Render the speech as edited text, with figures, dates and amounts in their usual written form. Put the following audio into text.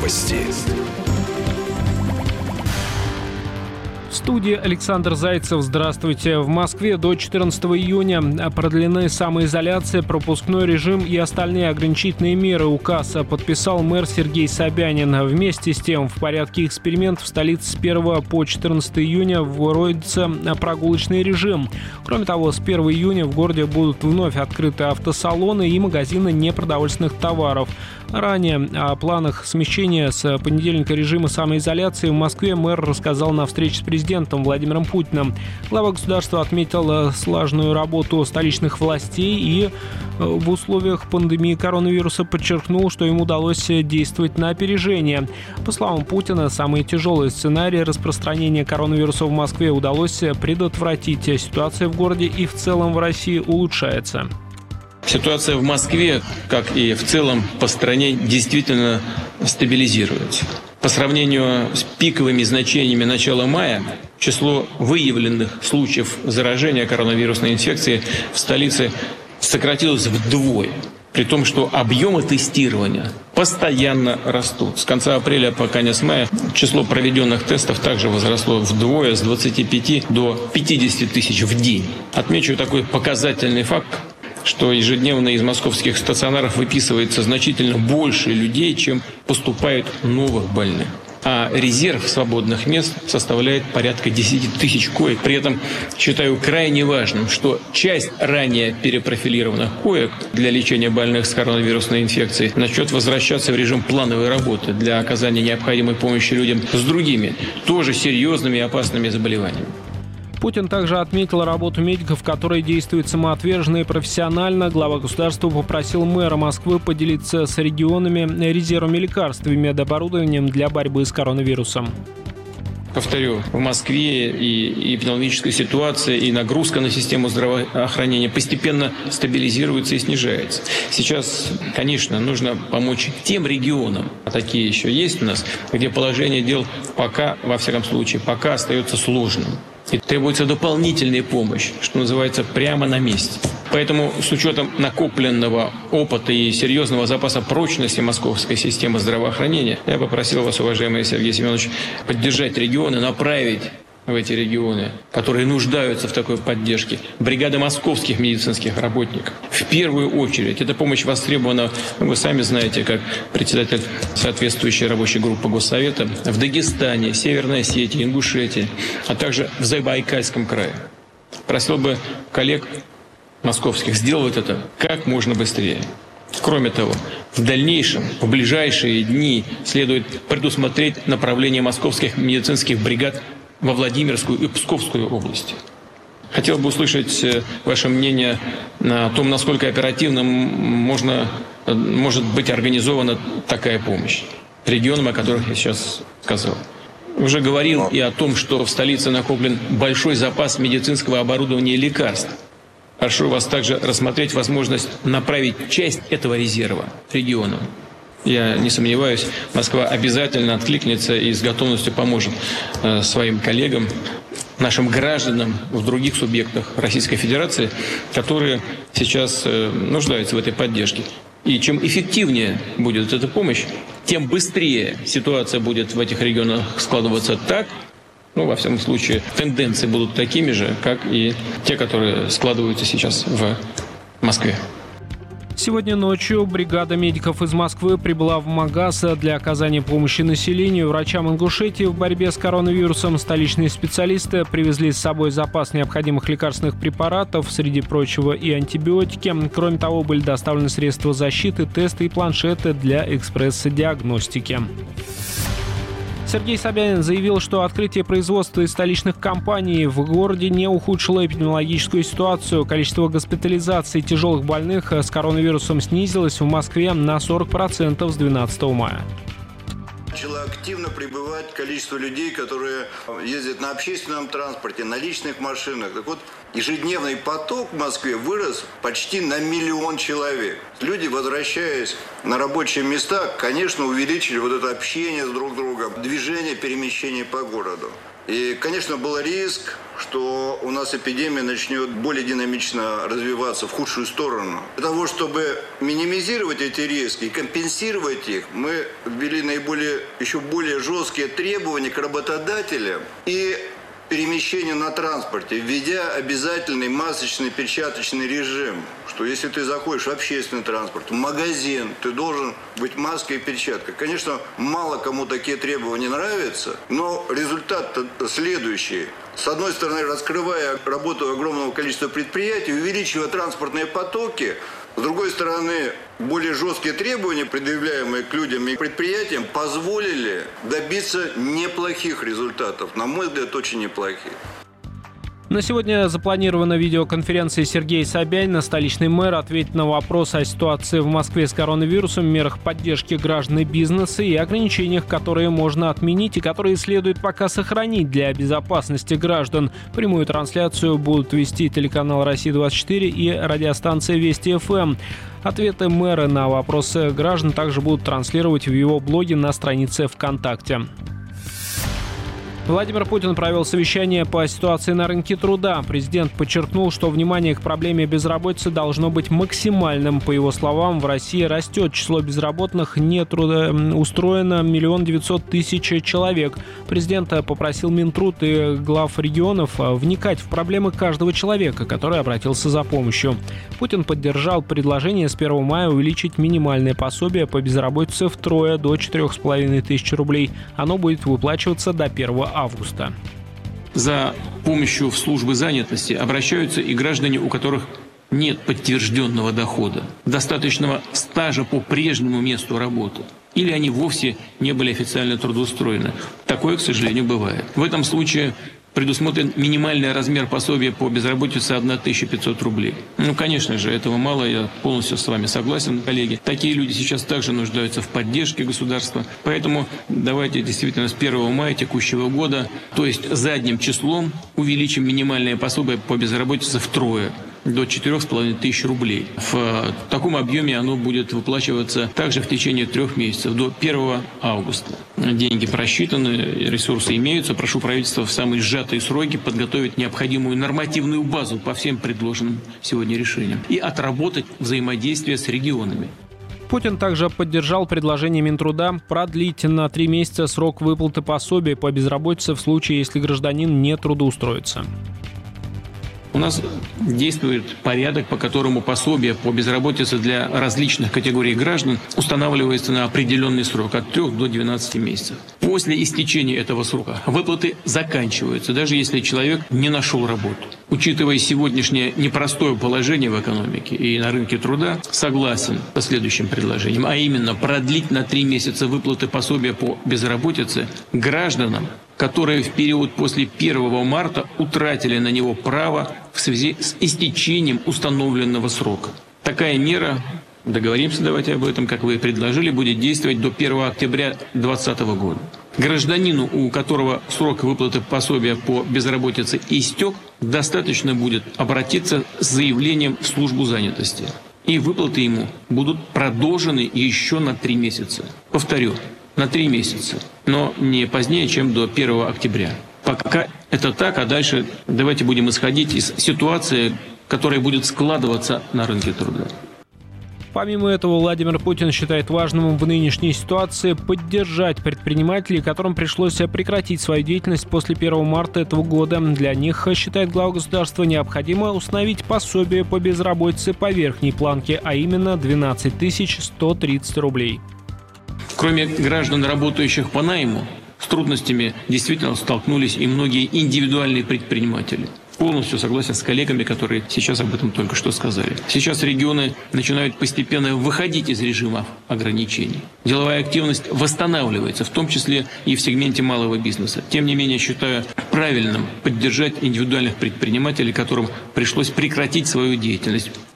Новости. В студии Александр Зайцев. Здравствуйте. В Москве до 14 июня продлены самоизоляция, пропускной режим и остальные ограничительные меры. Указ подписал мэр Сергей Собянин. Вместе с тем, в порядке экспериментов в столице с 1 по 14 июня вводится прогулочный режим. Кроме того, с 1 июня в городе будут вновь открыты автосалоны и магазины непродовольственных товаров. Ранее о планах смещения с понедельника режима самоизоляции в Москве мэр рассказал на встрече с президентом Владимиром Путиным. Глава государства отметил слаженную работу столичных властей и в условиях пандемии коронавируса подчеркнул, что им удалось действовать на опережение. По словам Путина, самый тяжелый сценарий распространения коронавируса в Москве удалось предотвратить. Ситуация в городе и в целом в России улучшается. Ситуация в Москве, как и в целом по стране, действительно стабилизируется. По сравнению с пиковыми значениями начала мая, число выявленных случаев заражения коронавирусной инфекцией в столице сократилось вдвое. При том, что объемы тестирования постоянно растут. С конца апреля по конец мая число проведенных тестов также возросло вдвое, с 25 до 50 тысяч в день. Отмечу такой показательный факт, что ежедневно из московских стационаров выписывается значительно больше людей, чем поступает новых больных. А резерв свободных мест составляет порядка 10 тысяч коек. При этом считаю крайне важным, что часть ранее перепрофилированных коек для лечения больных с коронавирусной инфекцией начнет возвращаться в режим плановой работы для оказания необходимой помощи людям с другими, тоже серьезными и опасными заболеваниями. Путин также отметил работу медиков, которые действуют самоотверженно и профессионально. Глава государства попросил мэра Москвы поделиться с регионами резервами лекарств и медоборудованием для борьбы с коронавирусом. Повторю, в Москве и эпидемиологическая ситуация, и нагрузка на систему здравоохранения постепенно стабилизируется и снижается. Сейчас, конечно, нужно помочь тем регионам, а такие еще есть у нас, где положение дел пока, во всяком случае, пока остается сложным. И требуется дополнительная помощь, что называется, прямо на месте. Поэтому с учетом накопленного опыта и серьезного запаса прочности московской системы здравоохранения, я попросил вас, уважаемый Сергей Семенович, поддержать регионы, направить в эти регионы, которые нуждаются в такой поддержке, бригады московских медицинских работников. В первую очередь эта помощь востребована, вы сами знаете, как председатель соответствующей рабочей группы Госсовета, в Дагестане, Северной Осетии, Ингушетии, а также в Забайкальском крае. Просил бы коллег московских сделать это как можно быстрее. Кроме того, в дальнейшем, в ближайшие дни следует предусмотреть направление московских медицинских бригад во Владимирскую и Псковскую области. Хотел бы услышать ваше мнение о том, насколько оперативно может быть организована такая помощь регионам, о которых я сейчас сказал. Уже говорил и о том, что в столице накоплен большой запас медицинского оборудования и лекарств. Прошу вас также рассмотреть возможность направить часть этого резерва регионам. Я не сомневаюсь, Москва обязательно откликнется и с готовностью поможет своим коллегам, нашим гражданам в других субъектах Российской Федерации, которые сейчас нуждаются в этой поддержке. И чем эффективнее будет эта помощь, тем быстрее ситуация будет в этих регионах складываться так, во всяком случае, тенденции будут такими же, как и те, которые складываются сейчас в Москве. Сегодня ночью бригада медиков из Москвы прибыла в Магаз для оказания помощи населению. Врачам Ингушетии в борьбе с коронавирусом столичные специалисты привезли с собой запас необходимых лекарственных препаратов, среди прочего и антибиотики. Кроме того, были доставлены средства защиты, тесты и планшеты для экспресс-диагностики. Сергей Собянин заявил, что открытие производства из столичных компаний в городе не ухудшило эпидемиологическую ситуацию. Количество госпитализаций тяжелых больных с коронавирусом снизилось в Москве на 40% с 12 мая. Начало активно прибывать количество людей, которые ездят на общественном транспорте, на личных машинах. Так вот, ежедневный поток в Москве вырос почти на 1 миллион человек. Люди, возвращаясь на рабочие места, конечно, увеличили вот это общение с друг другом, движение, перемещение по городу. И, конечно, был риск, что у нас эпидемия начнет более динамично развиваться в худшую сторону. Для того, чтобы минимизировать эти риски и компенсировать их, мы ввели еще более жесткие требования к работодателям и перемещение на транспорте, введя обязательный масочный перчаточный режим, что если ты заходишь в общественный транспорт, в магазин, ты должен быть маской и перчаткой. Конечно, мало кому такие требования нравятся, но результат следующий. С одной стороны, раскрывая работу огромного количества предприятий, увеличивая транспортные потоки, с другой стороны, более жесткие требования, предъявляемые к людям и предприятиям, позволили добиться неплохих результатов. На мой взгляд, очень неплохих. На сегодня запланирована видеоконференция Сергея Собянина. Столичный мэр ответит на вопрос о ситуации в Москве с коронавирусом, мерах поддержки граждан и бизнеса и ограничениях, которые можно отменить и которые следует пока сохранить для безопасности граждан. Прямую трансляцию будут вести телеканал «Россия-24» и радиостанция «Вести ФМ». Ответы мэра на вопросы граждан также будут транслировать в его блоге на странице ВКонтакте. Владимир Путин провел совещание по ситуации на рынке труда. Президент подчеркнул, что внимание к проблеме безработицы должно быть максимальным. По его словам, в России растет число безработных, нетрудоустроено 1 900 000 человек. Президент попросил Минтруд и глав регионов вникать в проблемы каждого человека, который обратился за помощью. Путин поддержал предложение с 1 мая увеличить минимальное пособие по безработице втрое до 4500 рублей. Оно будет выплачиваться до 1 августа. За помощью в службы занятости обращаются и граждане, у которых нет подтвержденного дохода, достаточного стажа по прежнему месту работы, или они вовсе не были официально трудоустроены. Такое, к сожалению, бывает. В этом случае предусмотрен минимальный размер пособия по безработице 1500 рублей. Конечно же, этого мало, я полностью с вами согласен, коллеги. Такие люди сейчас также нуждаются в поддержке государства. Поэтому давайте действительно с 1 мая текущего года, то есть задним числом, увеличим минимальное пособие по безработице втрое, до 4500 рублей. В таком объеме оно будет выплачиваться также в течение 3 месяцев, до 1 августа. Деньги просчитаны, ресурсы имеются. Прошу правительства в самые сжатые сроки подготовить необходимую нормативную базу по всем предложенным сегодня решениям и отработать взаимодействие с регионами. Путин также поддержал предложение Минтруда продлить на 3 месяца срок выплаты пособия по безработице в случае, если гражданин не трудоустроится. У нас действует порядок, по которому пособие по безработице для различных категорий граждан устанавливается на определенный срок от 3 до 12 месяцев. После истечения этого срока выплаты заканчиваются, даже если человек не нашел работу. Учитывая сегодняшнее непростое положение в экономике и на рынке труда, согласен со следующим предложением, а именно продлить на 3 месяца выплаты пособия по безработице гражданам, которые в период после 1 марта утратили на него право в связи с истечением установленного срока. Такая мера, договоримся давайте об этом, как вы предложили, будет действовать до 1 октября 2020 года. Гражданину, у которого срок выплаты пособия по безработице истек, достаточно будет обратиться с заявлением в службу занятости. И выплаты ему будут продолжены еще на 3 месяца. Повторю, на 3 месяца, но не позднее, чем до 1 октября. Пока это так, а дальше давайте будем исходить из ситуации, которая будет складываться на рынке труда. Помимо этого, Владимир Путин считает важным в нынешней ситуации поддержать предпринимателей, которым пришлось прекратить свою деятельность после 1 марта этого года. Для них, считает глава государства, необходимо установить пособие по безработице по верхней планке, а именно 12 130 рублей. Кроме граждан, работающих по найму, с трудностями действительно столкнулись и многие индивидуальные предприниматели. Полностью согласен с коллегами, которые сейчас об этом только что сказали. Сейчас регионы начинают постепенно выходить из режима ограничений. Деловая активность восстанавливается, в том числе и в сегменте малого бизнеса. Тем не менее, считаю правильным поддержать индивидуальных предпринимателей, которым пришлось прекратить свою деятельность